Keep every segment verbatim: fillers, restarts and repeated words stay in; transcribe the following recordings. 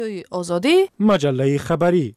آزادی مجله خبری.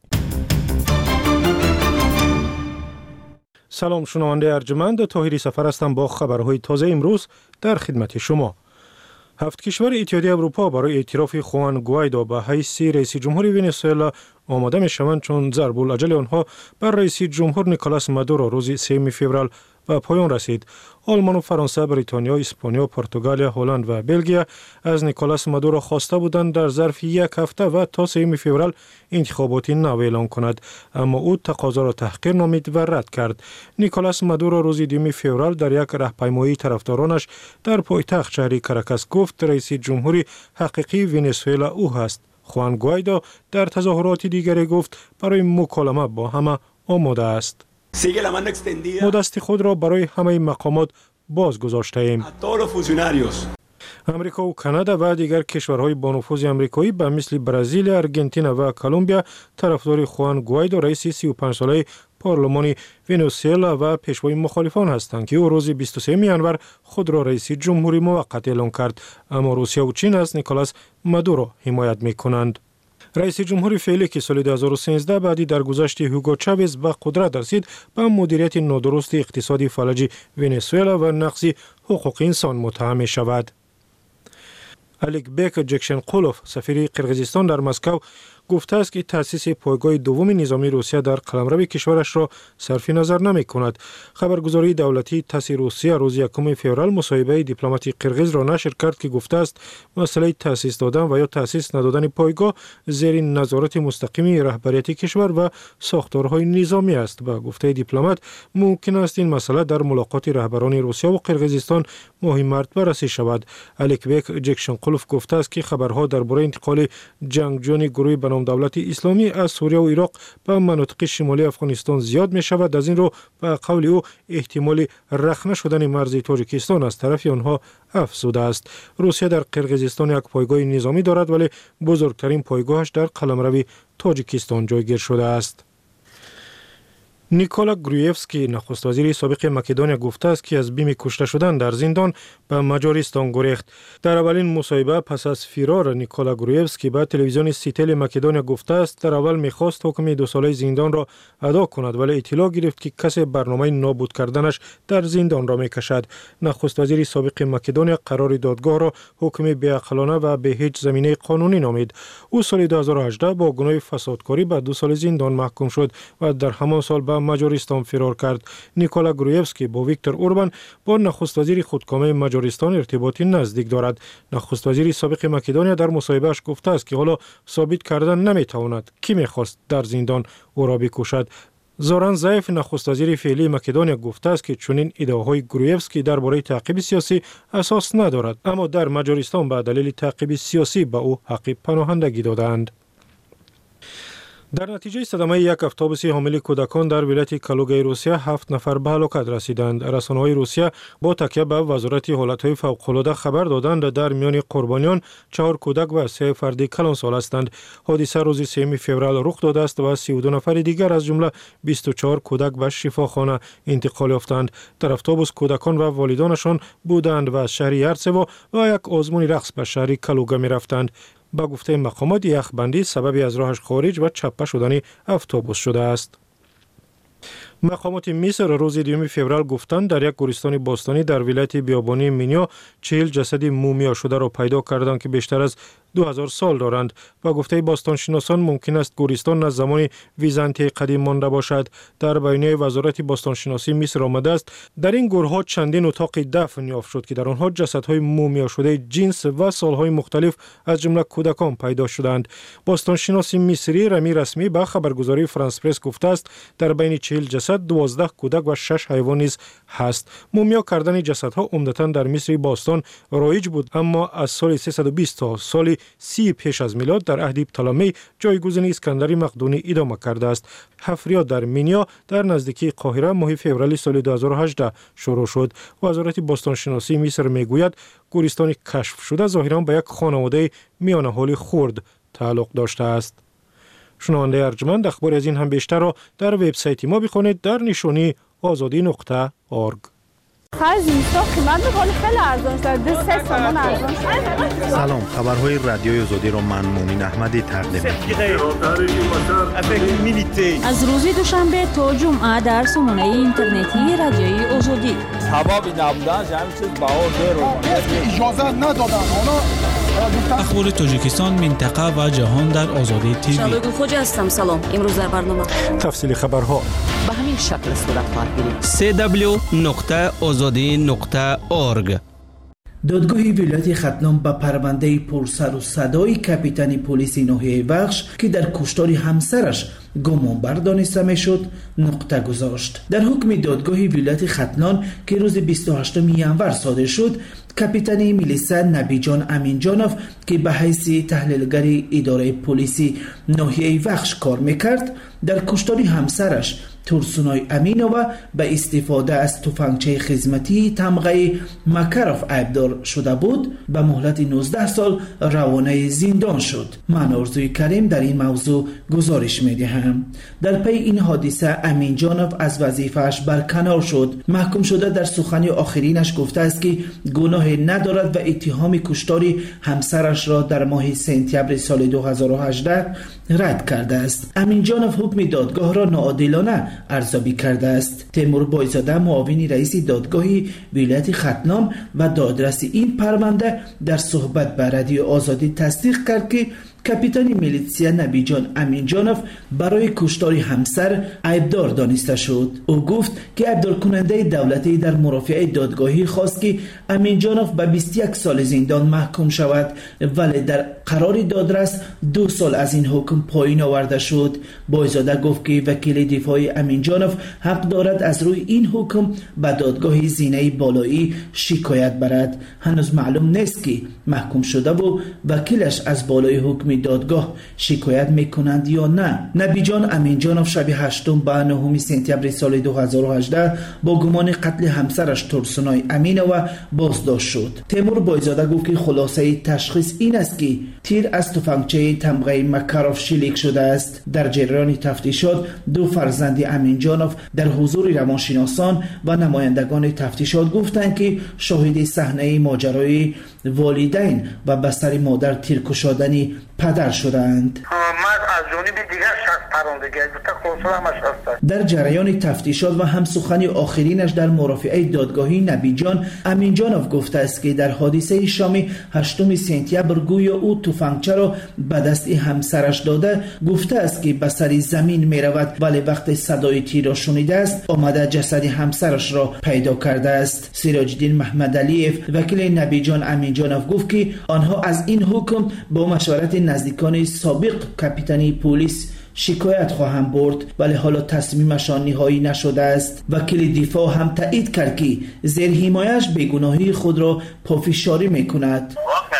سلام شنونده ارجمند، طاهری سفر هستم با خبرهای تازه امروز در خدمت شما. هفت کشور اتحادیه اروپا برای اعتراف خوان گوایدو به حیث رئیس جمهور ونزوئلا آماده می‌شوند، چون ضرب الاجل آنها بر رئیس جمهور نیکولاس مادورو روز سوم فوریه و پایان رسید. آلمان و فرانسه، بریتانیا، اسپانیا، پرتغال، هلند و بلژیم از نیکولاس مادورو خواسته بودند در ظرف یک هفته و تا سوم فوریه انتخاباتی نو اعلام کند، اما او تقاضا را تحقیر نامید و رد کرد. نیکولاس مادورو روز دوم فوریه در یک راهپیمایی طرفدارانش در پایتخت شهر کاراکاس گفت رئیس جمهوری حقیقی ونزوئلا او است. خوان گوایدو در تظاهرات دیگری گفت برای مکالمه با همه آماده است. ما دست خود را برای همه مقامات باز گذاشته ایم. امریکا و کانادا و دیگر کشورهای با نفوذ آمریکایی به مثل برزیل، آرژانتین و کلمبیا طرفدار خوان گوایدو رئیس سی و پنج ساله پارلمان ونزوئلا و پیشوای مخالفان هستند که او روز بیست و سوم ژانویه خود را رئیس جمهوری موقت اعلام کرد، اما روسیه و چین از نیکولاس مادورو حمایت می‌کنند. رئیس جمهور فعلی که سال دو هزار و سیزده بعدی در گذشت هوگو چاوز به قدرت رسید، به مدیریت نادرست اقتصادی فلج ونزوئلا و نقض حقوق انسان متهم می شود. الکبک جکشنقولوف سفیر قرقیزستان در مسکو گفته است که تأسیس پایگاه دوم نظامی روسیه در قلمرو کشورش را صرف نظر نمی کند. خبرگزاری دولتی تاس روسیه روز یکم فوریه مصاحبه دیپلمات قرقیز را نشر کرد که گفته است مسئله تأسیس دادن و یا تأسیس ندادن پایگاه زیر نظارت مستقیم رهبریت کشور و ساختارهای نظامی است. با گفته دیپلمات ممکن است این مسئله در ملاقات رهبران روسیه و قرقیزستان ماه مارس بررسی شود. الکبک جکشنقولوف گفته است که خبرها درباره انتقال جنگجویان گروه به نام دولت اسلامی از سوریه و عراق به مناطق شمالی افغانستان زیاد می شود. از این رو به قول او احتمال رخنه شدن مرز تاجیکستان از طرف آنها افزوده است. روسیه در قرقیزستان یک پایگاه نظامی دارد، ولی بزرگترین پایگاهش در قلمرو تاجیکستان جایگیر شده است. نیکولا گرویفسکی نخست وزیر سابق مکدونیا گفته است که از بیم کشته شدن در زندان به مجارستان گریخت. در اولین مصاحبه پس از فرار نیکولا گرویفسکی به تلویزیون سیتل مکدونیا گفته است در اول می‌خواست حکم دو ساله زندان را ادا کند، ولی اطلاع گرفت که کسی برنامه نابود کردنش در زندان را می‌کشد. نخست وزیر سابق مکدونیا قرار دادگاه را حکم بی‌عقلانه و به هیچ زمینه قانونی نامید. او سال دو هزار و هجده با گناه فسادکاری به دو سال زندان محکوم شد و در همان سال به مجارستان فرار کرد. نیکولا گرویفسکی با ویکتور اوربان با نخست وزیر خودکامه مجارستان ارتباطی نزدیک دارد. نخست وزیر سابق مکدونیا در مصاحبهش گفته است که حالا ثابت کردن نمیتواند کی میخواست در زندان او را بکشد. زوران زایف نخست وزیر فعلی مکدونیا گفته است که چنین ادعاهای گرویفسکی درباره تعقیب سیاسی اساس ندارد، اما در مجارستان به دلیل تعقیب سیاسی به او حق پناهندگی دادند. در نتیجه صدمه یک اتوبوس حامل کودکان در ولایت کالوگای روسیه هفت نفر به هلاکت رسیدند. رسانه‌های روسیه با تکیه به وزارت حالت‌های فوق‌العاده خبر دادند در میان قربانیان چهار کودک و سه فرد کلانسال هستند. حادثه روز سوم فوریه رخ داده است و سی و دو نفر دیگر از جمله بیست و چهار کودک به شفاخانه انتقال یافتند. در اتوبوس کودکان و والدانشان بودند و از شهر یرسو و یک آزمون رقص به شهر کالوگا می‌رفتند. با گفته مقامات یخبندی سببی از راهش خارج و چپه شدن اتوبوس شده است. مقامات مصر روز دوم فوریه گفتند در یک گورستان باستانی در ولایت بیابانی مینیا چهل جسد مومیا شده را پیدا کردند که بیشتر از دو هزار سال دارند. با گفته باستانشناسان ممکن است گورستان از زمان ویزانتی قدیم مانده باشد. در بیانیه وزارت باستانشناسی مصر آمده است در این گورها چندین اتاق دفن یافت شد که در آنها جسدهای مومیا شده جنس و سالهای مختلف از جمله کودکان پیدا شدند. باستانشناس مصری رمی رسمی به خبرگزاری فرانس پرس گفته است در بین چهل جسد دوازده کودک و شش حیوان نیز هست. مومیا کردن جسدها عمدتاً در مصر باستان رایج بود، اما از سال سیصد و بیست تا سال سی پیش از میلاد در عهد پتولمی جایگزین اسکندر مقدونی ادامه کرده است. حفریات در مینیا در نزدیکی قاهره ماه فوریه سال دو هزار و هجده شروع شد. وزارت باستانشناسی مصر میگوید گورستان کشف شده ظاهراً به یک خانواده میانه حال خرد تعلق داشته است. شنونده ارجمند، اخبار از این هم بیشتر را در وبسایت ما بخوانید در نشانی آزادی نقطه اورگ. خرج اینستا قیمت می‌کنه خیلی ارزان شده، دو سه تومان ارزان شده. سلام، خبرهای رادیوی آزادی رو من مومین احمدی تقدیم می‌کنم. از روز دوشنبه تا جمعه در سامانه اینترنتی رادیوی آزادی. سبب نبودن همین چیز بهار داره. اجازه ندادن اونا. اخبار تاجیکستان، منطقه و جهان در آزادی تیوی. شبگیر خوجا هستم. سلام. امروز در برنامه تفصیل خبرها به همین شکل صورت خواهد گرفت. سی دبلیو نقطه آزادی نقطه اورگ. دادگاه ولایت ختلان به پرونده پرسر و صدای کاپیتان پلیس ناحیه بخش که در کشتار همسرش گمانبر دانسته میشد نقطه گذاشت. در حکم دادگاه ولایت ختلان که روز بیست و هشتم ژانویه صادر شد، کاپیتان میلیسا نبیجان امینجانوف که به حیث تحلیلگر اداره پلیسی ناحیه بخش کار میکرد، در کشتار همسرش ترسونای امینووا به استفاده از تفنگچه خدمتی تمغه مکروف عیبدار شده بود، به مهلت نوزده سال روانه زندان شد. من آرزوی کریم در این موضوع گزارش میدهم. در پی این حادثه امینجانوف از وظیفه‌اش برکنار شد. محکوم شده در سخنی آخرینش گفته است که گناه ندارد و اتهام کشتار همسرش را در ماه سپتامبر سال دو هزار و هجده رد کرده است. امینجانوف حکم دادگاه را ناعادلانه ارزیابی کرده است. تیمور بایزاده معاون رئیس دادگاه ولایت ختلان و دادرس این پرونده در صحبت با رادیو آزادی تصدیق کرد که کاپیتان میلیسیا نبیجان امینجانوف برای کشتار همسر عیبدار دانسته شد. او گفت که عیبدار کننده دولتی در مرافعه دادگاهی خواست که امینجانوف به بیست و یک سال زندان محکوم شود، ولی در قرار دادرس دو سال از این حکم پایین آورده شد. بایزاده گفت که وکیل دفاع امینجانوف حق دارد از روی این حکم به دادگاه زینه بالایی شکایت برد. هنوز معلوم نیست که محکوم شده و وکیلش از بالای حکم دادگاه شکایت میکنند یا نه. نبیجان امینجانوف شب هشتم به نهم سپتامبر سال دو هزار و هجده با گمان قتل همسرش ترسونای امینووا بازداشت شد. تیمور بایزاده گفت که خلاصه تشخیص این است که تیر از تفنگچه تمغه مکروف شلیک شده است. در جریان تفتیشات دو فرزند امینجانوف در حضور روانشناسان و نمایندگان تفتیشات گفتند که شاهد صحنه ماجرای والدین و بستر مادر تیر کشادنی پدر شدند. در جریان تفتیشات و هم سخنی آخرینش در مرافعه دادگاهی نبیجان امینجانوف گفته است که در حادثه شام هشتم سپتامبر گویا او تفنگچه را به دست همسرش داده، گفته است که به سر زمین می رود ولی وقت صدای تیر را شنیده است آمده جسد همسرش را پیدا کرده است. سراج الدین محمد علیف وکیل نبیجان امینجانوف گفت که آنها از این حکم با مشورت نزدیکان سابق کاپیتان پلیس شکایت خواهم برد، ولی حالا تصمیمشان نهایی نشده است. وکیل دفاع هم تایید کرد که زیر حمایش بیگناهی خود را پافشاری میکند.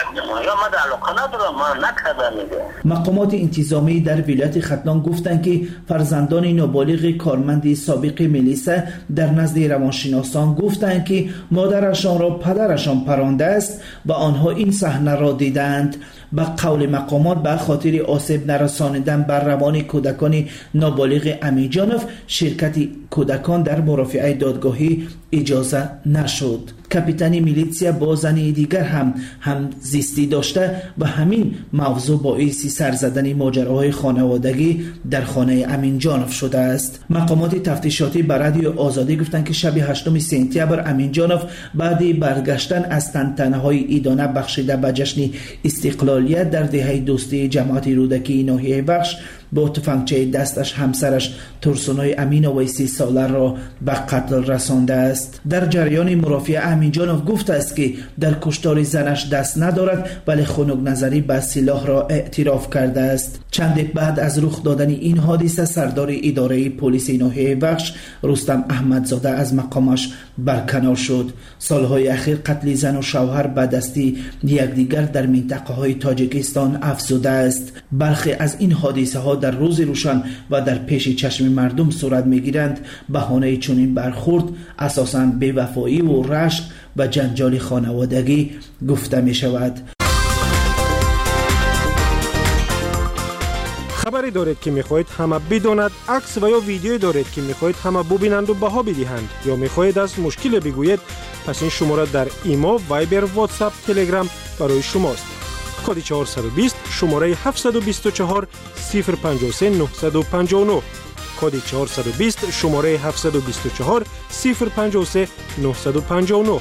مقامات انتظامی در ولایت ختلان گفتند که فرزندان نابالغ کارمند سابق میلیسا در نزد روانشناسان گفتند که مادرشان را پدرشان پرانده است و آنها این صحنه را دیدند. به قول مقامات به خاطر آسیب نرساندن بر روان کودکان نابالغ امینجانوف شرکت کودکان در مرافعه دادگاهی اجازه نشد. کاپیتان میلیسیا با زنی دیگر هم هم زیستی داشته و همین موضوع باعث سر زدن ماجراهای خانوادگی در خانه امینجانوف شده است. مقامات تفتیشاتی به رادیو آزادی گفتند که شب هشتم سپتامبر امینجانوف بعد برگشتن از تنتنه‌های ایدانه بخشیده به جشن استقلالیت در دهه دوستی جماعت رودکی ناحیه بخش با تفنگچه دستش همسرش ترسونای امینووا سی ساله را به قتل رسانده است. در جریان مرافعه امینجانوف گفته است که در کشتار زنش دست ندارد ولی خنک نظری به سلاح را اعتراف کرده است. چند بعد از رخ دادن این حادثه سردار اداره پلیس ناحیه بخش رستم احمدزاده از مقامش برکنار شد. سالهای اخیر قتل زن و شوهر به دست یکدیگر در منطقه های تاجیکستان افزوده است. برخی از این حادثه ها در روز روشن و در پیش چشم مردم صورت میگیرند. بهانه چنین برخورد اساساً بی‌وفایی و رشک و جنجال خانوادگی گفته می شود. خبری دارید که میخواهید همه بداند، عکس و یا ویدیویی دارید که میخواهید همه ببینند و بها بدهند یا میخواهید از مشکل بگویید، پس این شماره در ایما، وایبر، واتساپ، تلگرام برای شماست. کد چهارصد و بیست شماره هفتصد و بیست و چهار صفر پنجاه و سه نهصد و پنجاه و نه. کد چهارصد و بیست شماره هفتصد و بیست و چهار صفر پنجاه و سه نهصد و پنجاه و نه.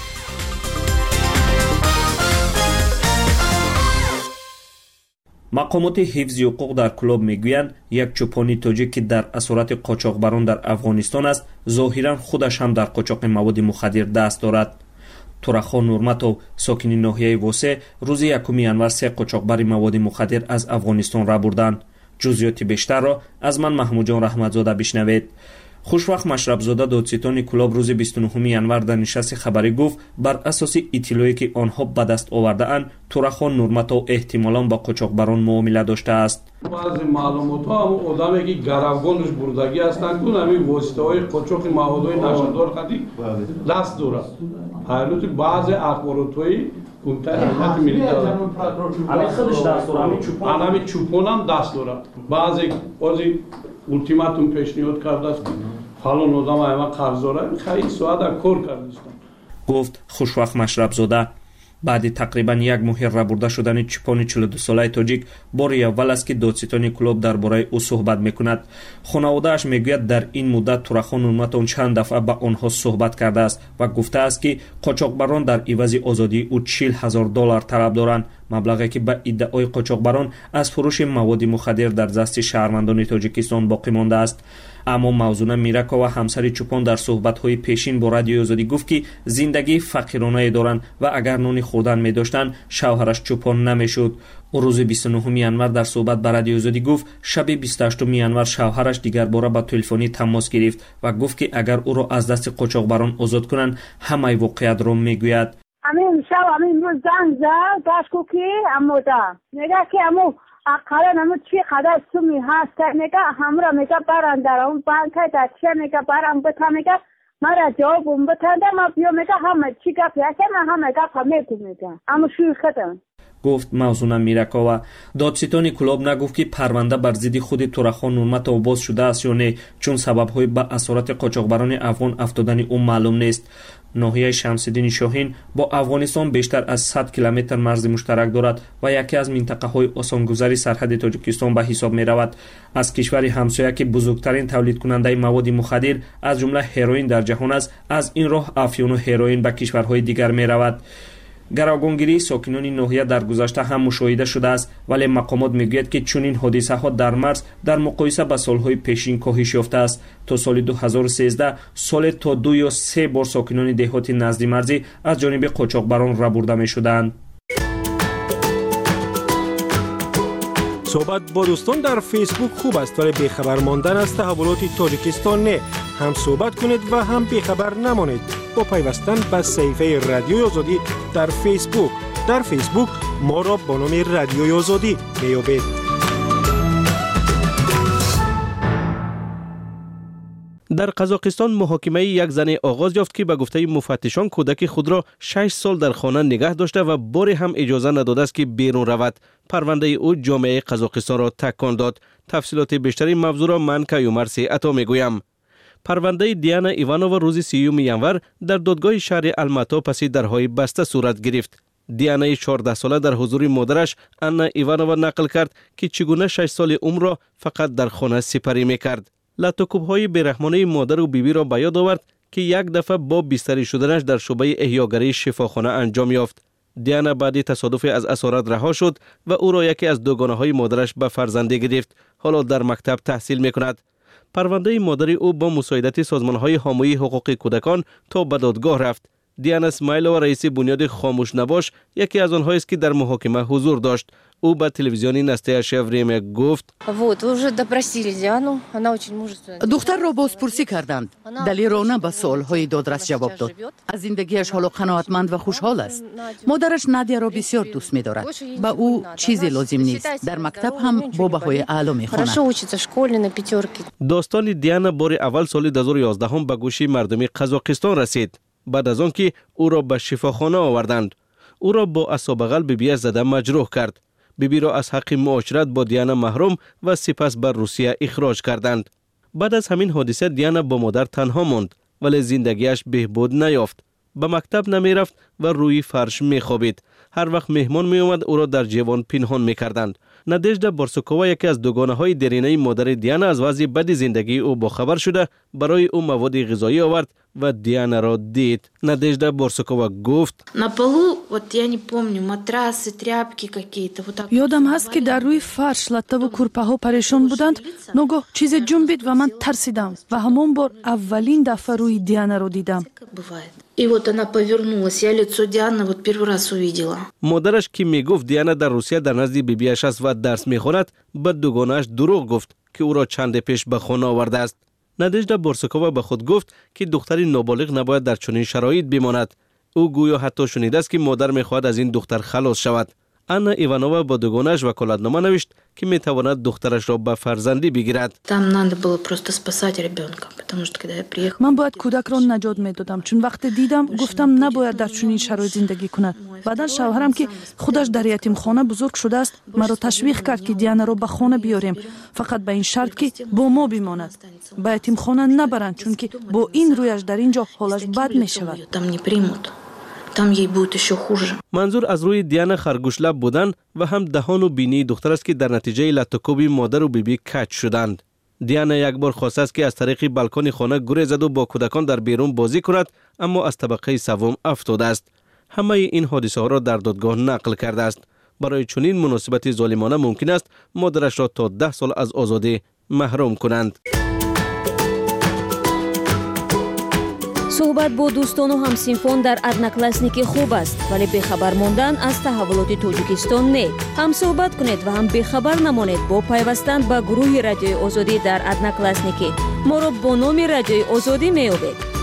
مقامات حفظ حقوق در کلوب میگویند یک چوپانی تاجیک که در اسارت قاچاقبران در افغانستان است، ظاهرا خودش هم در قاچاق مواد مخدر دست دارد. تورخان نورمتو ساکنی ناحیه واسه روز یکم ینور سه قاچاقبر مواد مخدر از افغانستان را بردند. جزئیات بیشتر را از من محمود جان رحمتزاده بشنوید. خوشوقت مشربزاده دادستان کلاب روز بیست و نهم ینور در نشست خبری گفت بر اساس اطلاعی که آنها به دست آورده اند تورخان نورمتو احتمالاً با قاچاقبران معامله داشته است. بعضی معلومات ها هم آدمی که گروگانش بردگی هستند که همین واسطه های قاچاق موادهای نشاندار خدی دست دارد. حالت بعضی اخبارات های کمیته امنیت ملی دارد. همین خودش دست دارد. همین چوپان هم دست دارد. بعضی بعضی ultimatum پیشنهاد کرده است که فلان آدم همه قرض داره، خیلی ساعت هم کار کرده است. گفت خوشوقت مشربزاده. بعد تقریبا یک ماه ربرده شدن چوپان چهل و دو ساله تاجیک باری اول است که دادستان کلوب درباره او صحبت میکند. خانواده‌اش میگوید در این مدت تورخان نورمتو چند دفعه با آنها صحبت کرده است و گفته است که قاچاقبران در عوض آزادی او چهل هزار دلار طلب دارند، مبلغی که به ادعای قاچاقبران از فروش مواد مخدر در دست شهروندان تاجیکستان باقی مانده است. اما موزونه میرکا و همسر چوپان در صحبت‌های پیشین با رادیو آزادی گفت که زندگی فقیرانه دارند و اگر نان خوردن می‌داشتند شوهرش چوپان نمی‌شد. او روز بیست و نهم ینور در صحبت با رادیو آزادی گفت شب بیست و هشتم ینور شوهرش دیگر باره با تلفنی تماس گرفت و گفت که اگر او را از دست قاچاقبران آزاد کنند همه واقعیت را میگوید. همین شب همین روز زنگ زد داشت که اما دا میگه که اما اقلا نمو چی قدر سومی هست میگه همرا میگه برن در اون بانک در چه میگه برن بتا میگه مرا جوابم بتنده ما بیا میگه همه چی گفت یکی من همه گفت میگو میگه اما شوی ختم. گفت موزونه میرکاوا. دادستان کلاب نگفت که پرونده بر ضد خود تورخان نورمتو باز شده است یا نه، چون سبب‌های به اسارت قاچاقبران افغان افتادن او معلوم نیست. ناحیه شمس‌الدین شاهین با افغانستان بیشتر از صد کیلومتر مرز مشترک دارد و یکی از منطقه‌های آسانگذاری سرحد تاجیکستان به حساب می‌رود. از کشور همسایه که بزرگترین تولید کننده مواد مخدر از جمله هروئین در جهان است، از این راه افیون و هروئین به کشورهای دیگر می‌رود. گروگانگیری ساکنان ناحیه در گذشته هم مشاهده شده است، ولی مقامات میگوید که چنین حادثه ها در مرز در مقایسه با سالهای پیشین کاهش یافته است. تا سال دو هزار و سیزده سال تا دو یا سه بار ساکنان دهات نزد مرزی از جانب قاچاقبران ربرده می شدند. صحبت با دوستان در فیسبوک خوب است، ولی بیخبر ماندن از تحولات تاجیکستان نه. هم صحبت کنید و هم بیخبر نمانید با پیوستن به صفحه رادیوی آزادی در فیسبوک. در فیسبوک ما را با نام رادیوی آزادی میابید. در قزاقستان محاکمه یک زن آغاز یافت که به گفته مفتشان کودک خود را شش سال در خانه نگه داشته و باری هم اجازه نداده است که بیرون رود. پرونده او جامعه قزاقستان را تکان داد. تفصیلات بیشتری موضوع را من کیومرثی عطا میگویم. پرونده دیانا ایوانووا روز سیوم ینور در دادگاه شهر الماتا پس درهای بسته صورت گرفت. دیانا چهارده ساله در حضور مادرش انا ایوانووا نقل کرد که چگونه شش سال عمر را فقط در خانه سپری میکرد. لطوکوب‌های بیرحمانه مادر و بیبی را به یاد آورد که یک دفعه با بستری شدنش در شعبه احیاگری شفاخانه انجام یافت. دیانا بعد تصادف از اسارت رها شد و او را یکی از دوگانه‌های مادرش به فرزندی گرفت. حالا در مکتب تحصیل میکند. پرونده مادر او با مساعدت سازمان‌های حامی حقوق کودکان تا به دادگاه رفت. دیانا اسماعیلووا رئیس بنیاد خاموش نباش یکی از آنهایی است که در محاکمه حضور داشت. او به تلویزیون نستیاشیا وریمیا گفت دختر را بازپرسی کردند. دلیرانه به سوالهای دادرس جواب داد. از زندگیش حالا قناعتمند و خوشحال است. مادرش نادیا را بسیار دوست می‌دارد. با او چیزی لازم نیست. در مکتب هم با بهای اعلی می‌خواند. داستان دیانا بار اول سال دو هزار و یازده هم به گوش مردم قزاقستان رسید. بعد از آنکه او را به شفاخانه آوردند. او را با اعصاب قلب بی‌اش زده مجروح کرد. بیبی را از حق معاشرت با دیانا محروم و سپس بر روسیه اخراج کردند. بعد از همین حادثه دیانا با مادر تنها ماند ولی زندگیش بهبود نیافت. به مکتب نمی رفت و روی فرش می خوابید. هر وقت مهمان می اومد او را در جوان پنهان می کردند. نادژدا بورسوکووا یکی از دوگانه های درینه مادر دیانا از وضع بد زندگی او باخبر شده برای او مواد غذایی آورد و دیانا را دید. نادژدا بورسوکووا گفت: یادم هست که در روی فرش لطه و کورپاها پریشان بودند. ناگاه چیز جنبید و من ترسیدم و همان بار اولین دفعه روی دیانا را دیدم. И вот она повернулась, я лицо Дианы вот первый раз увидела. مادرش که میگفت دیانا در روسیه در نزد بیبیش است و درس میخواند، به دوگانه‌اش دروغ گفت که او را چند پیش به خانه آورده است. نادژدا بورسوکووا به خود گفت که دختری نابالغ نباید در چنین شرایط بماند. او گویا حتی شنیده است که مادر میخواهد از این دختر خلاص شود. آنا ایوانووا با دوگانه‌اش وکالتنامه نوشت که میتواند دخترش را به فرزندی بگیرد. من باید کودک را نجات میدادم، چون وقتی دیدم گفتم نباید در چنین شرایط زندگی کند. بعدا شوهرم که خودش در یتیم خانه بزرگ شده است مرا تشویق کرد که دیانا را به خانه بیاریم، فقط به این شرط که با ما بماند. به یتیم خانه نبرند، چون که با این رویش در اینجا حالش بد میشود. منظور از روی دیانا خرگوش لب بودن و هم دهان و بینی دختر است که در نتیجه لطوکوبی مادر و بیبی کج شدند. دیانا یک بار خواسته است که از طریق بالکن خانه گریز زد و با کودکان در بیرون بازی کند، اما از طبقه سوم افتاده است. همه این حادثه ها را در دادگاه نقل کرده است. برای چنین مناسبت ظالمانه ممکن است مادرش را تا ده سال از آزادی محروم کنند. صحبت با دوستان و همسینفان در ادناکلاسنیکی خوب است، ولی بخبر ماندن از تحولات تاجیکستان نه. هم صحبت کنید و هم بخبر نمانید با پیوستن به گروه رادیوی آزادی در ادناکلاسنیکی. ما را با نام رادیوی آزادی میابید.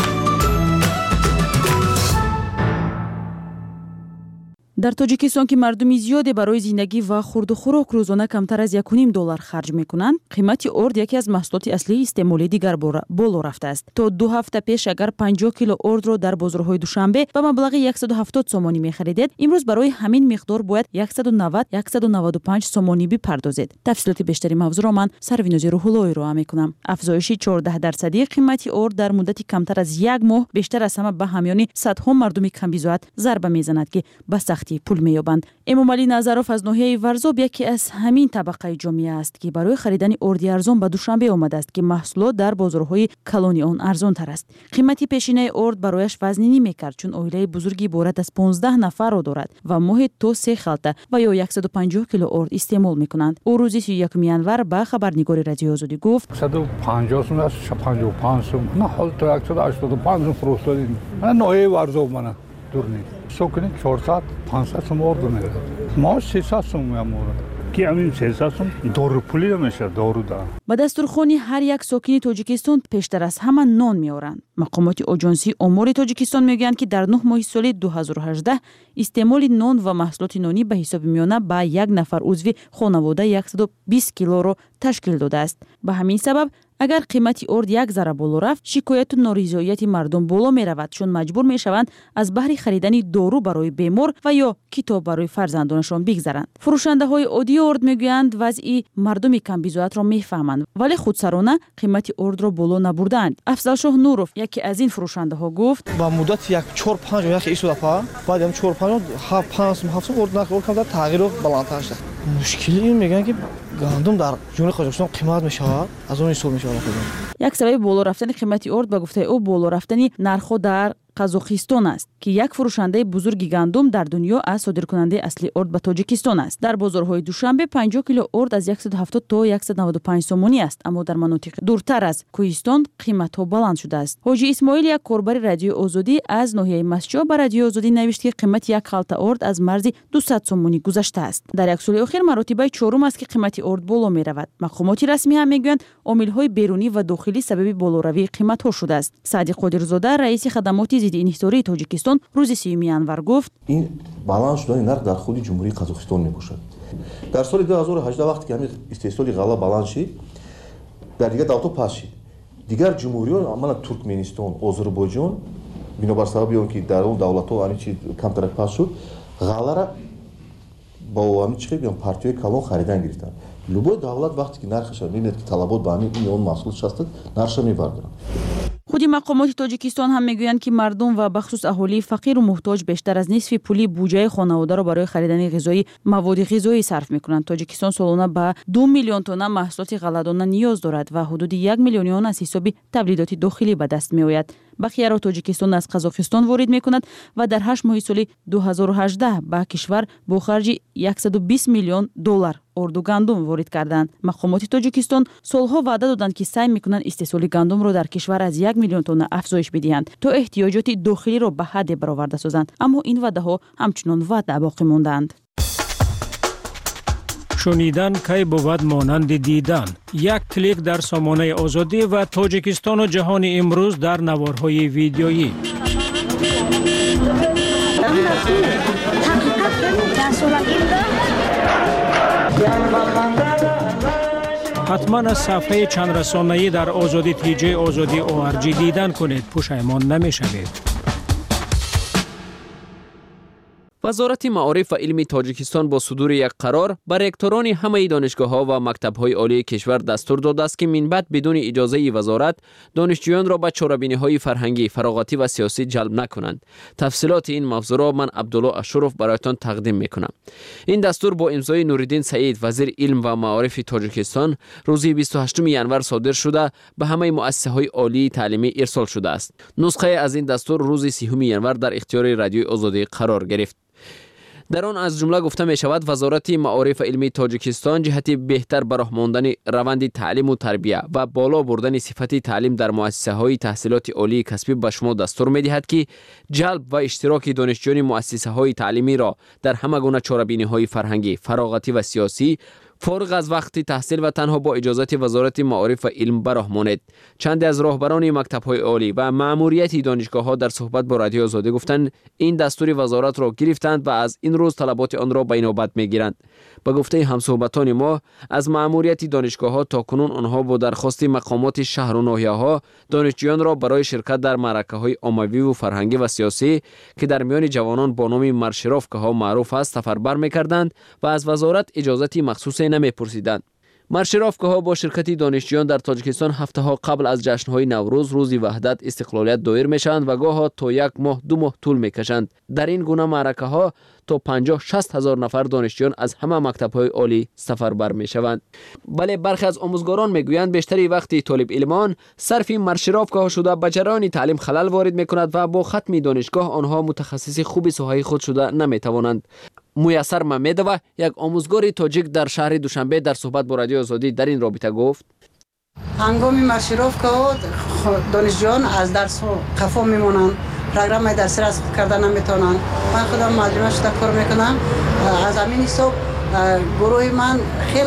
در تاجیکستان که مردمی زیادی برای زندگی و خورد و خوراک روزانه کمتر از یک و نیم دلار خرج میکنند، قیمت ارد یکی از محصولات اصلی استعمالی دیگر بالا رفته است. تا دو هفته پیش اگر پنجاه کیلو ارد را در بازارهای دوشنبه به مبلغ صد و هفتاد سومانی میخریدید، امروز برای همین مقدار باید صد و نود تا صد و نود و پنج سومانی بپردازید. تفصیلات بیشتری موضوع را من سروینوزی روح‌اللهی را میکنم. افزایش چهارده درصدی قیمت ارد در مدت کمتر از یک ماه بیشتر از همه به همیان صدها مردم کمبیزوات ضربه میزند که به سختی پول مییابند. امامعلی نظروف از ناحیه ورزاب یکی از همین طبقه جامعه است که برای خریدن اردی ارزان به دوشنبه آمده است که محصولات در بازارهای کلانی آن ارزان تر است. قیمتی پیشینه ارد برایش وزنی نمیکرد، چون عائله بزرگی بارد از پانزده نفر را دارد و ماهی تو سه خلطه و یا صد و پنجاه کیلو ارد استعمال میکنند. او روزی سی و یکم ینور به خبرنگار رادیوی آزادی گفت: صد و پنجاه سوم است، پنجاه و پنج سوم. نه حال تا صد و هشتاد و پنج سوم فروختیم. من ناحیه ورزاب من دور نیست. سوکنی چهارصد پانصد سوم ارد میره. ما سیصد سوم میامورد. که همین سیصد سوم دارو پولی نمیشه، دارو ده. با دستورخوانی هر یک ساکن تاجیکستان پیشتر از همه نان میارند. مقامات آژانسی آمار تاجیکستان میگویند که در نه ماه سال دو هزار و هجده استعمال نان و محصولات نانی به حساب میانه به یک نفر عضو خانواده صد و بیست کیلو را تشکیل داده است. به همین سبب اگر قیمت ارد یک ذره بالا رفت، شکایت و نارضایتی مردم بالا می رود، چون مجبور می شوند از بهر خریدن دارو برای بیمار و یا کتاب برای فرزندانشان بگذرند. فروشنده های عادی ارد میگویند وضع مردم کمبیزوات را میفهمند، ولی خودسرانه قیمت ارد را بالا نبردند. افضل شاه نوروف یکی از این فروشنده ها گفت: با مدت یک چهار پنج یک ایسو دفعه بعد هم چهار پنج هفت پنج هفت ارد نخور کم تغییر و بالاتر شد. مشکلی این میگن که گندم در جمهوری قزاقستان قیمت میشود، از اون حساب میشود. یک سبب بالا رفتن قیمت ارد به گفته او بالا رفتن نرخ در قزاقستان است که یک فروشنده بزرگ گندم در دنیا از صادرکننده اصلی ارد به تاجیکستان است. در بازارهای دوشنبه پنجاه کیلو ارد از صد و هفتاد تا صد و نود و پنج سومانی است، اما در مناطق دورتر از کوهستان قیمت ها بلند شده است. حاجی اسماعیل یک کاربر رادیو آزادی از ناحیه مسجد به رادیو آزادی نوشت که قیمت یک خلطه ارد از مرز دویست سومانی گذشته است. در یک سال اخیر مراتب چهارم است که قیمت ارد بالا می رود. مقامات رسمی هم میگویند عامل های بیرونی و داخلی سبب بالاروی قیمت ها شده است. سعدی قادرزاده رئیس خدمات ضد انحصاری تاجیکستان روز سیوم ینور گفت: این بالانس شدن نرخ در خود جمهوری قزاقستان میباشد. در سال دو هزار و هجده وقتی که همین استحصال غله بالانس شد، در دیگر دولت‌ها پس شد. دیگر جمهوری‌ها عملا ترکمنستان، آذربایجان بنابر سبب اون که در اون دولت‌ها همین چیز کمتر پس شد، غله را با همین چی میگم پارتیای کلان خریدن گرفتن. لوبای دولت وقتی که نرخش رو میبینه که طلبات با همین این اون محصولش هست نرخش میبردن. خودی مقامات تاجیکستان هم میگویند که مردم و بخصوص اهالی فقیر و محتاج بیشتر از نصف پولی بودجه خانواده را برای خریدن غذای مواد غذایی صرف میکنند. تاجیکستان سالانه به دو میلیون تن محصولات غله‌دانه نیاز دارد و حدود یک میلیون آن از حساب تولیدات داخلی به دست میآید. بقیه را تاجیکستان از قزاقستان وارد میکند و در هشت ماه سال دو هزار و هجده به کشور با خرج صد و بیست میلیون دلار اردو گندم وارد کردند. مقامات تاجیکستان سالها وعده دادند که سعی میکنند استحصال گندم را در کشور از یک میلیون تن افزایش بدهند تا احتیاجات داخلی را به حد برآورده سازند، اما این وعده ها همچنان وعده باقی ماندند. شنیدن کی بود مانند دیدن. یک کلیک در سامانه آزادی و تاجیکستان و جهان امروز در نوارهای ویدیویی. حتما از صفحه چند رسانه‌ای در آزادی تیجی آزادی او آر جی دیدن کنید، پشیمان نمی‌شوید. وزارت معارف و علم تاجیکستان با صدور یک قرار بر رکتوران همه دانشگاه‌ها و مکتب‌های عالی کشور دستور داده است که من بعد بدون اجازه وزارت دانشجویان را به چاره‌بینی‌های فرهنگی، فراغتی و سیاسی جلب نکنند. تفصیلات این موضوع را من عبدالله اشرف برایتان تقدیم می‌کنم. این دستور با امضای نورالدین سعید وزیر علم و معارف تاجیکستان روز بیست و هشتم ژانویه صادر شده به همه مؤسسه‌های عالی تعلیمی ارسال شده است. نسخه از این دستور روز سیوم ژانویه در اختیار رادیوی آزادی قرار گرفت. در آن از جمله گفته می شود وزارت معارف علمی تاجیکستان جهت بهتر به راه ماندن روند تعلیم و تربیت و بالا بردن صفت تعلیم در مؤسسه های تحصیلات عالی کسبی به شما دستور می دهد که جلب و اشتراک دانشجویان مؤسسه های تعلیمی را در همه گونه چاره‌بینی های فرهنگی، فراغتی و سیاسی فارغ از وقت تحصیل و تنها با اجازت وزارت معارف و علم به راه ماند. چند از راهبران مکتب‌های عالی و مأموریت دانشگاه‌ها در صحبت با رادیو آزادی گفتند این دستور وزارت را گرفتند و از این روز طلبات آن را به نوبت می‌گیرند. با گفته همصحبتان ما از مأموریت دانشگاه‌ها تا کنون آنها با درخواست مقامات شهر و ناحیه‌ها دانشجویان را برای شرکت در معرکه‌های عمومی و فرهنگی و سیاسی که در میان جوانان با نام مارشرافکه‌ها معروف است سفربر می‌کردند و از وزارت اجازت مخصوص نمی‌پرسیدند. مارشرافکه‌ها با شرکت دانشجویان در تاجیکستان هفته‌ها قبل از جشن‌های نوروز، روز وحدت، استقلالیت دایر میشوند و گاهی تا یک ماه دو ماه طول می‌کشند. در این گونه معرکه‌ها تا پنجاه شصت هزار نفر دانشجویان از همه مکتب‌های عالی سفربر می‌شوند. بله برخی از آموزگاران می‌گویند بیشتری وقتی طالب علمان صرف این مارشرافکه‌ها شده به جریان تعلیم خلل وارد می‌کند و با ختم دانشگاه آنها متخصص خوب ساحه خود شده نمی‌توانند. میسر ممدوه یک آموزگار تاجیک در شهر دوشنبه در صحبت با رادیو آزادی در این رابطه گفت هنگام مارشرافکه‌ها دانشجویان از درس قفا میمونند، پروگرام درسی را کردن نمیتونن. من خودم معلم شده کار میکنم. از همین حساب گروه من خیلی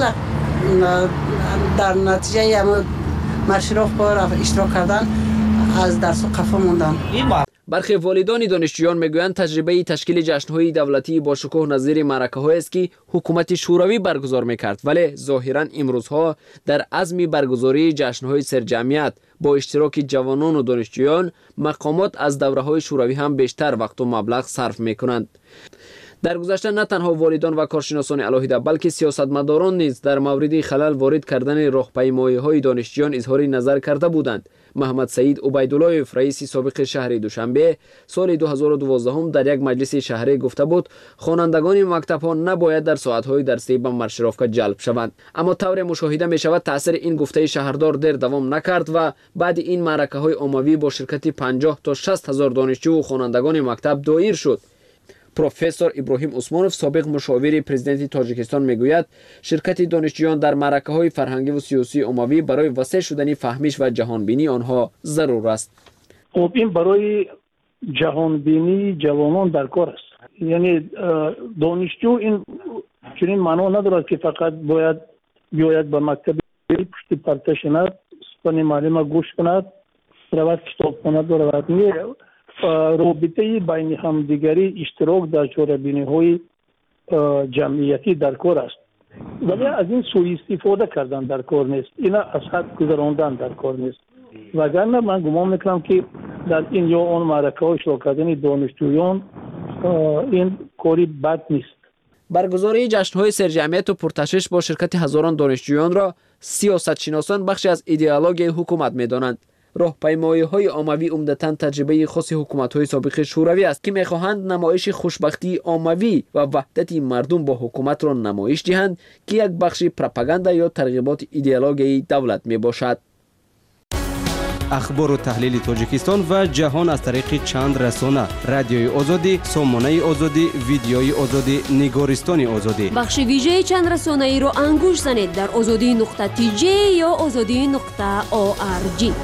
در نتیجه مارشرافک‌ها اشتراک کردن از درس قفا موندن. برخی والدان دانشجویان میگویند تجربه تشکیل جشن‌های دولتی با شکوه نظیر معرکه‌هایی است که حکومت شوروی برگزار می‌کرد، ولی ظاهراً امروزها در عزم برگزاری جشن‌های سرجمعیت با اشتراک جوانان و دانشجویان مقامات از دوره‌های شوروی هم بیشتر وقت و مبلغ صرف می‌کنند. در گذشته نه تنها والدان و کارشناسان علاهیده بلکه سیاستمداران نیز در مورد خلل وارد کردن راهپیمایی‌های دانشجویان اظهار نظر کرده بودند. محمد سعید عبیدالله رئیس سابق شهر دوشنبه سال دو هزار و دوازده در یک مجلس شهری گفته بود خوانندگان مکتب‌ها نباید در ساعت‌های درسی به مارشرافکه جلب شوند، اما طور مشاهده می‌شود تاثیر این گفته شهردار در دوام نکرد و بعد این معرکه‌های عمومی با شرکت پنجاه تا شصت هزار دانشجو و خوانندگان مکتب دایر شد. پروفسور ابراهیم عثمانوف سابق مشاور پرزیدنت تاجیکستان میگوید شرکت دانشجویان در معرکه‌های فرهنگی و سیاسی عمومی برای وسیع شدن فهمیش و جهانبینی آنها ضرور است. خب این برای جهانبینی جوانان در کار است. یعنی دانشجو این چنین معنا ندارد که فقط باید بیاید به مکتب پشت پرده شند، سخن معلم گوش کند، رود کتابخانه دارد. رابطه بین همدیگری اشتراک در چاره‌بینی‌های جمعیتی در کار است، ولی از این سوء استفاده کردن در کار نیست، اینا از حد گذراندن در کار نیست. وگرنه من گمان میکنم که در این یا آن معرکه‌های اشتراک کردن دانشجویان این کاری بد نیست. برگزاری جشن‌های سرجمعیت و پرتشویش با شرکت هزاران دانشجویان را سیاستشناسان بخشی از ایدئولوژی حکومت می‌دانند. راهپیمایی‌های عمومی عمدتاً تجربه خاص حکومت‌های سابق شوروی است که می‌خواهند نمایش خوشبختی عمومی و وحدت مردم با حکومت را نمایش دهند که یک بخش پروپاگاندا یا ترغیبات ایدئولوژی دولت میباشد. اخبار و تحلیل تاجیکستان و جهان از طریق چند رسانه: رادیوی آزادی، سامانه آزادی، ویدیوی آزادی، نگارستان آزادی. بخش ویژه چند رسانه ای را انگوش زنید در آزادی نقطه تی جی یا آزادی نقطه او آر جی.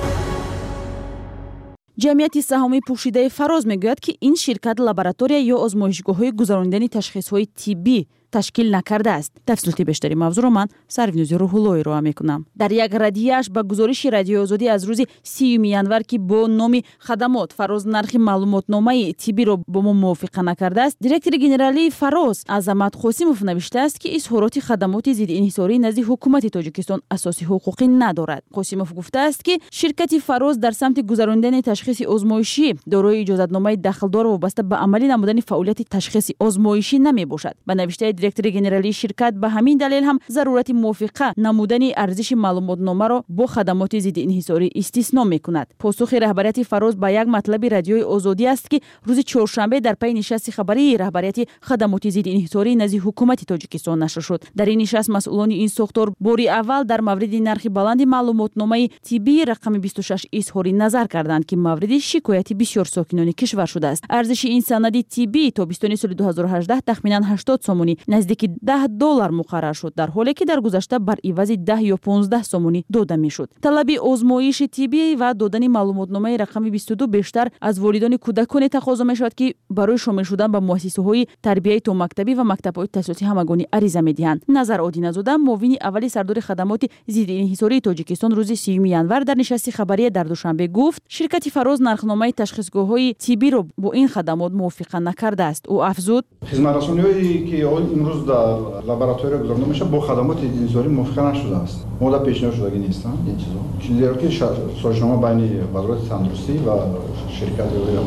جمعیت سهامی پوشیده فراز میگوید که این شرکت لابراتوری یا آزمایشگاه‌های گذراندن تشخیص‌های طبی تشکیل نکرده است. تفصیلات بیشتری موضوع را من سروینوز روح‌اللهی را میکنم. در یک ردیه‌اش به گزارش رادیوی آزادی از روز سیوم ینور که با نام خدمات فراز نرخ معلوماتنامه طبی را با ما موافقه نکرده است، دیرکتور گنرالی فراز عظمت قاسموف نوشته است که اظهارات خدمات ضد انحصاری نزد حکومت تاجیکستان اساسی حقوقی ندارد. قاسموف گفته است که شرکت فراز در سمت گذراندن تشخیص آزمایشی دارای اجازه‌نامه داخلدار وابسته به عملی نمودن فعالیت تشخیص آزمایشی نمیباشد. به نوشته دیرکتور گنرالی شرکت به همین دلیل هم ضرورت موافقه نمودن ارزش معلوماتنامه را با خدمات ضد انحصاری استثنا میکند. پاسخ رهبریت فراز به یک مطلب رادیوی آزادی است که روز چهارشنبه در پی نشست خبری رهبریت خدمات ضد انحصاری نزد حکومت تاجیکستان نشر شد. در این نشست مسئولان این ساختار باری اول در مورد نرخ بلند معلوماتنامه طبی رقم بیست و شش اظهار نظر کردند که مورد شکایت بسیار ساکنان کشور شده است. ارزش این سند طبی تا بیستم سال دو هزار و هجده تخمینا هشتاد سومونی نزدیک ده دلار مقرر شد، در حالی که در گذشته بر عوض ده یا پانزده سومونی داده میشد. طلب آزمایش طبی و دادن معلوماتنامه رقم بیست و دو بیشتر از والدان کودکان تقاضا میشود که برای شامل شدن به مؤسسه‌های تربیتی تا مکتبی و مکتب‌های تحصیلاتی همگانی عریضه می‌دهند. نظر عادی‌نژاد معاون اول سردار خدمات ضد انحصاری تاجیکستان روز سیوم ینور در نشست خبری در دوشنبه گفت شرکت فراز نرخنامه تشخیصگاه‌های طبی را با این خدمات موافقه نکرده است. او افزود خدمت‌رسانی‌هایی که امروز در لابراتوری گذرانده میشه با خدمات انحصاری موافقه نشده است. ماده پیشنهاد شدگی نیستن این چیزا. چیزی که سازمان بین وزارت تندرستی و شرکت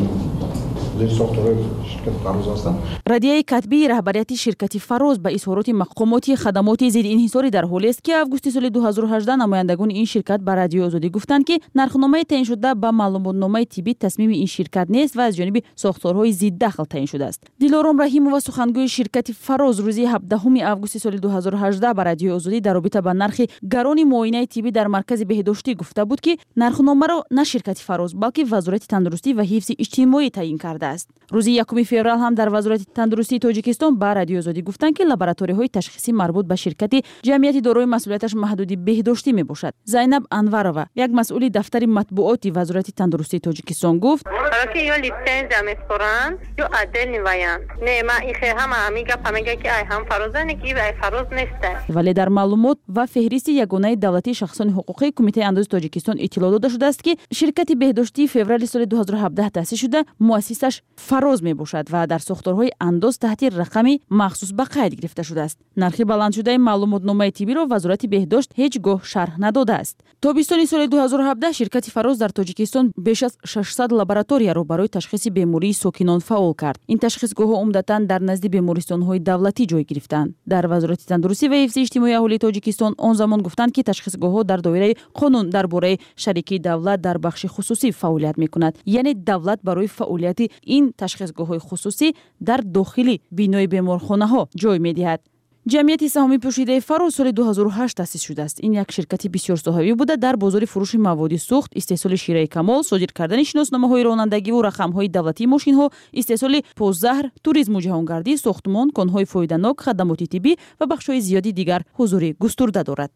زیر ساختار شرکت فراز هستند. رادیوی کتبی رهبریت شرکت فراز به اظهارات مقامات خدمات ضد انحصاری در حالی است که آگوست سال دو هزار و هجده نمایندگان این شرکت به رادیوی آزادی گفتند که نرخنامه تعیین شده به معلوماتنامه طبی تصمیم این شرکت نیست و از جانب ساختارهای ضد دخل تعیین شده است. دلارام رحیمووا سخنگوی شرکت فراز روز هفدهم آگوست سال دو هزار و هجده به رادیوی آزادی در رابطه با نرخ گران معاینه طبی در مرکز بهداشتی گفته بود که نرخنامه را نه شرکت فراز بلکه وزارت تندرستی و حفظ اجتماعی تعیین کرده است. روز یکم فوریه هم در وزارت تندرستی تاجیکستان به رادیوی آزادی گفتند که لابراتوری‌های تشخیصی مربوط به شرکت جمعیت دارای مسئولیتش محدود بهداشتی میباشد. زینب انورова یک مسئول دفتر مطبوعات وزارت تندرستی تاجیکستان گفت که یا لیسنس میسپرن یا عدل نیویان نه ما این هم امیگا پمیگا که ای هم فرازه نگی و ای فراز نیسته. ولی در معلومات و فهرست یگانه دولتی شخصان حقوقی کمیته اندازه تاجیکستان اطلاع داده شده است که شرکت بهداشتی فوریه سال دو هزار و هفده تأسیس شده، مؤسسش فراز می باشد و در ساختارهای انداز تحت رقمی مخصوص به قید گرفته شده است. نرخ بلند شده معلوماتنامه طبی را وزارت بهداشت هیچگاه شرح نداده است. تابستان سال دو هزار و هفده شرکت فراز در تاجیکستان بیش از ششصد لابراتوری را برای تشخیص بیماری ساکنان فعال کرد. این تشخیصگاه‌ها عمدتاً در نزد بیمارستان‌های دولتی جای گرفتند. در وزارت تندرستی و حفظ اجتماعی اهالی تاجیکستان آن زمان گفتند که تشخیصگاه‌ها در دایره قانون درباره شریکی دولت در بخش خصوصی فعالیت می‌کند. یعنی دولت برای فعالیت این تشخیصگاه‌های خصوصی در داخل بینای بیمارخانه‌ها جای می‌دهد. جمعیت سهامی پوشیده فراز سال دو هزار و هشت تأسیس شده است. این یک شرکت بسیار صاحبی بوده در بازار فروش مواد سوخت، استحصال شیره کمال، صادر کردن شناسنامه‌های رانندگی و رقم‌های دولتی ماشین‌ها، استحصال پوزهر، توریسم و جهانگردی، ساختمان، کان‌های فایده‌ناک، خدمات طبی و بخش‌های زیادی دیگر حضور گسترده دارد.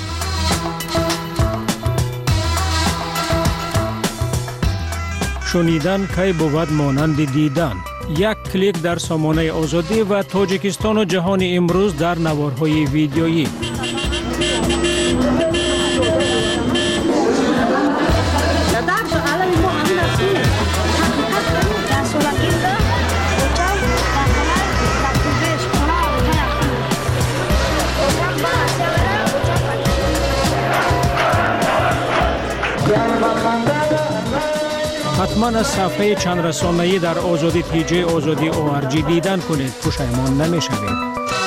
شنیدن کی بود مانند دیدن. یک کلیک در سامانه آزادی و تاجیکستان و جهان امروز در نوارهای ویدیویی. حتما از صفحه چند رسانه‌ای در آزادی تی جی آزادی او آر جی دیدن کنید، پشیمان نمی‌شوید.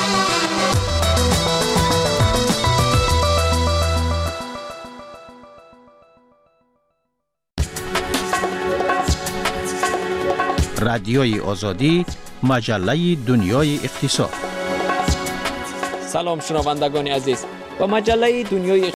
رادیوی آزادی، مجله دنیای اقتصاد. سلام شنوندگان عزیز، با مجله دنیای